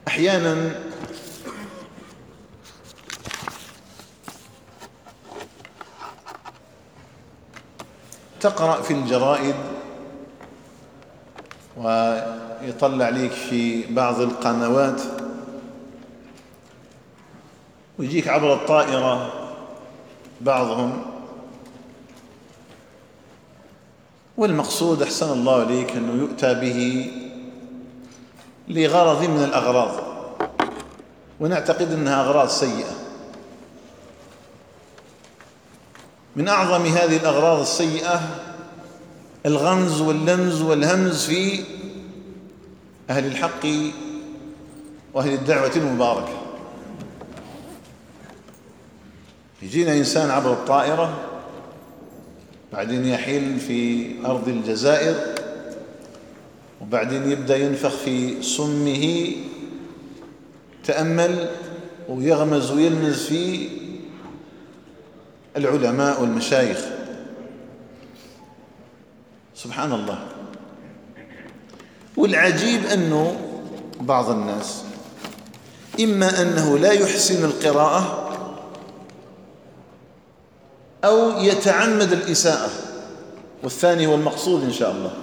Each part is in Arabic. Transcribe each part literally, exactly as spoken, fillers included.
أحيانا تقرأ في الجرائد ويطلع ليك في بعض القنوات ويجيك عبر الطائرة بعضهم، والمقصود أحسن الله عليك أنه يؤتى به لغرض من الأغراض، ونعتقد أنها أغراض سيئة. من أعظم هذه الأغراض السيئة الغمز واللمز والهمز في أهل الحق وأهل الدعوة المباركة. يجينا إنسان عبر الطائرة بعدين يحل في أرض الجزائر وبعدين يبدأ ينفخ في سمه، تأمل ويغمز ويلمز في العلماء والمشايخ. سبحان الله. والعجيب أنه بعض الناس إما أنه لا يحسن القراءة أو يتعمد الإساءة، والثاني هو المقصود إن شاء الله.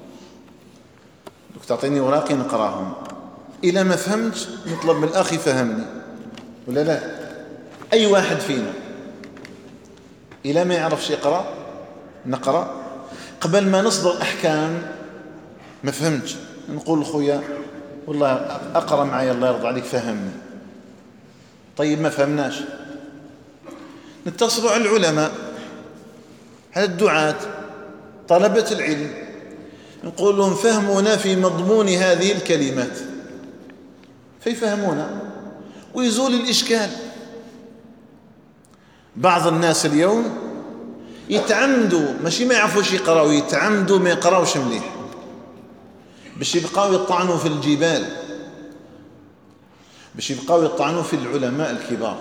تعطيني وراقي نقراهم، إذا ما فهمت نطلب من الأخ يفهمني ولا لا. أي واحد فينا إذا ما يعرفش يقرأ نقرأ، قبل ما نصدر أحكام ما فهمتش نقول لخويا والله أقرأ معي الله يرضى عليك فهمني. طيب ما فهمناش نتصل على العلماء، على الدعاة، طلبة العلم، نقول لهم فهمونا في مضمون هذه الكلمات فيفهمونا ويزول الإشكال. بعض الناس اليوم يتعمدوا ماشي ما يعرفوش يقراوا، يتعمدوا ما يقراوش مليح باش يبقاو يطعنوا في الجبال، باش يبقاو يطعنوا في العلماء الكبار.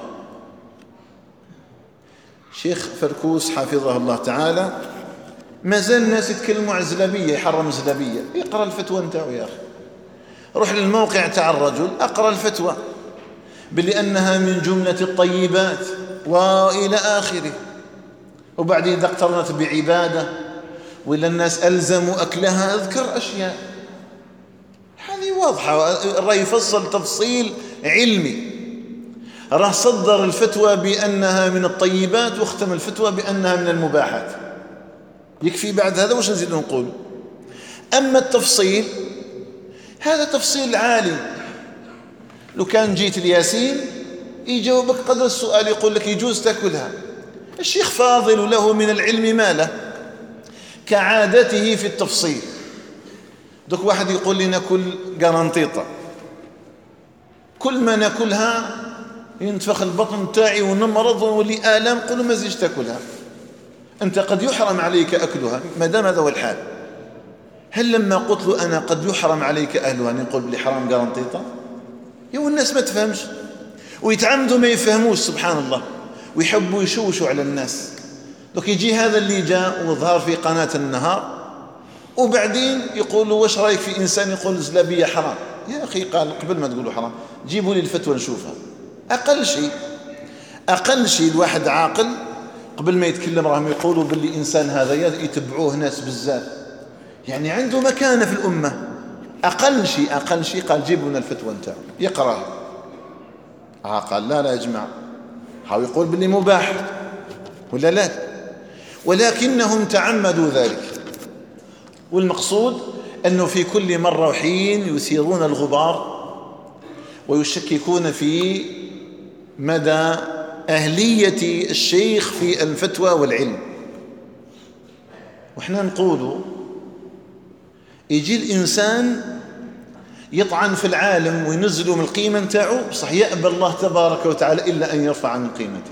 شيخ فركوس حفظه الله تعالى ما زال الناس يتكلموا عن الزلابية، يحرم الزلابية، يقرأ الفتوى نتاعو يا أخي. روح للموقع تاع الرجل أقرأ الفتوى بأنها من جملة الطيبات وإلى آخره، وبعدين إذا اقترنت بعبادة وإلا الناس ألزموا أكلها أذكر أشياء هذه واضحة. الرأي يفصل تفصيل علمي، راه صدر الفتوى بأنها من الطيبات واختم الفتوى بأنها من المباحات. يكفي بعد هذا وش نزيد نقول؟ أما التفصيل هذا تفصيل عالي. لو كان جيت الياسين يجاوبك قدر السؤال، يقول لك يجوز تأكلها. الشيخ فاضل له من العلم ما له، كعادته في التفصيل. دوك واحد يقول لي ناكل قرنطيطة، كل ما ناكلها ينتفخ البطن تاعي ونمرض ولي آلام، قولوا ما زيش تاكلها. أنت قد يحرم عليك أكلها ما دام هذا هو الحال. هل لما قلت له أنا قد يحرم عليك أهلها نقول بلي حرام قرنطيطة؟ يو الناس ما تفهمش ويتعمدوا ما يفهموش سبحان الله، ويحبوا يشوشوا على الناس. دوك يجي هذا اللي جاء وظهر في قناة النهار وبعدين يقولوا واش رايك في إنسان يقول الزلابية حرام؟ يا أخي قال قبل ما تقولوا حرام جيبوا لي الفتوى نشوفها. أقل شيء أقل شيء الواحد عاقل قبل ما يتكلم راهم يقولوا باللي إنسان هذا يتبعوه ناس بزاف، يعني عنده مكانة في الأمة. أقل شيء أقل شيء قال جيبوا لنا الفتوى نتاعو يقرأ. ها قال لا لا يا جماعة، هاو يقول باللي مباح ولا لا، ولكنهم تعمدوا ذلك. والمقصود أنه في كل مرة وحين يثيرون الغبار ويشككون في مدى أهلية الشيخ في الفتوى والعلم. وإحنا نقول يجي الإنسان يطعن في العالم وينزله من القيمة نتاعو، بصح يأبى الله تبارك وتعالى إلا أن يرفع من قيمته.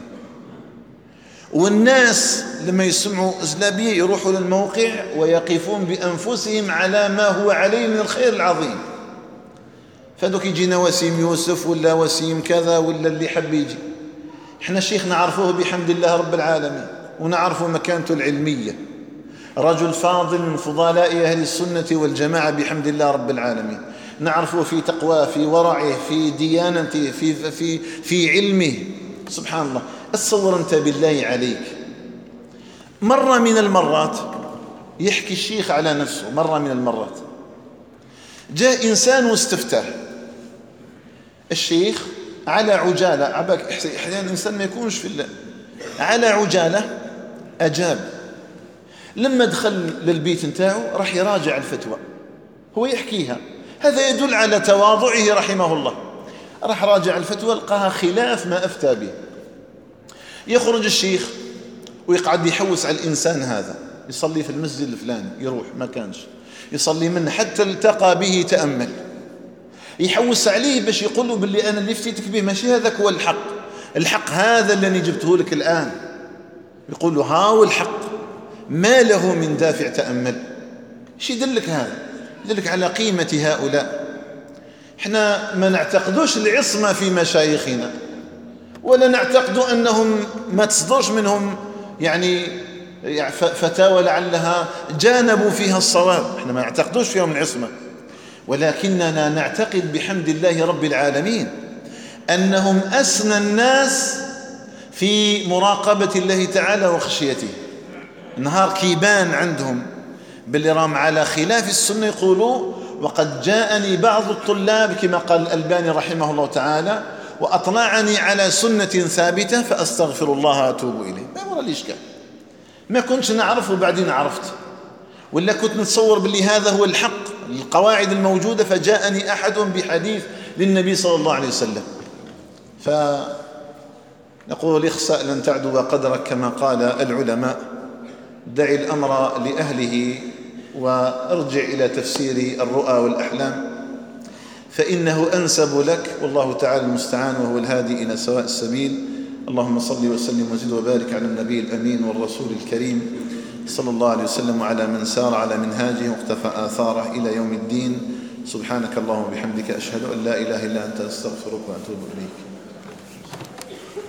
والناس لما يسمعوا زلابية يروحوا للموقع ويقفون بأنفسهم على ما هو عليه من الخير العظيم. فدوك يجينا وسيم يوسف ولا وسيم كذا ولا اللي حب يجي. احنا الشيخ نعرفوه بحمد الله رب العالمين ونعرفوا مكانته العلمية، رجل فاضل من فضلاء أهل السنة والجماعة بحمد الله رب العالمين. نعرفه في تقواه، في ورعه، في ديانته، في, في, في علمه. سبحان الله. اتصور أنت بالله عليك، مرة من المرات يحكي الشيخ على نفسه، مرة من المرات جاء إنسان واستفتاه الشيخ على عجالة، عباك أحيانا الإنسان ما يكونش في الله، على عجالة أجاب. لما دخل للبيت نتاعو راح يراجع الفتوى، هو يحكيها، هذا يدل على تواضعه رحمه الله. راح راجع الفتوى لقاها خلاف ما أفتى به. يخرج الشيخ ويقعد يحوس على الإنسان هذا، يصلي في المسجد الفلاني، يروح ما كانش يصلي منه حتى التقى به تأمل، يحوس عليه باش يقول له باللي أنا اللي فتيتك به ماشي هذاك هو الحق، الحق هذا اللي جبته لك الآن. يقول له ها هو الحق، ما له من دافع تأمل. ايش يدلك هذا؟ يدلك على قيمة هؤلاء. احنا ما نعتقدوش العصمة في مشايخنا، ولا نعتقد أنهم ما تصدرش منهم يعني فتاوى لعلها جانبوا فيها الصواب، احنا ما نعتقدوش فيهم العصمة، ولكننا نعتقد بحمد الله رب العالمين أنهم أسنى الناس في مراقبة الله تعالى وخشيته. نهار كيبان عندهم باللي رام على خلاف السنة يقولوا وقد جاءني بعض الطلاب كما قال الألباني رحمه الله تعالى وأطلعني على سنة ثابتة فأستغفر الله وأتوب إليه. ما ورا الإشكال، ما كنتش نعرفه بعدين عرفت، ولا كنت نتصور باللي هذا هو الحق، القواعد الموجودة، فجاءني أحد بحديث للنبي صلى الله عليه وسلم. فنقول اخسأ لن تعدو قدرك كما قال العلماء، دع الأمر لأهله وارجع إلى تفسير الرؤى والأحلام فإنه أنسب لك، والله تعالى المستعان وهو الهادي إلى سواء السبيل. اللهم صل وسلم وزد وبارك على النبي الأمين والرسول الكريم صلى الله عليه وسلم وعلى من سار على منهاجه واقتفى آثاره إلى يوم الدين. سبحانك اللهم وبحمدك أشهد أن لا إله إلا أنت أستغفرك وأتوب إليك.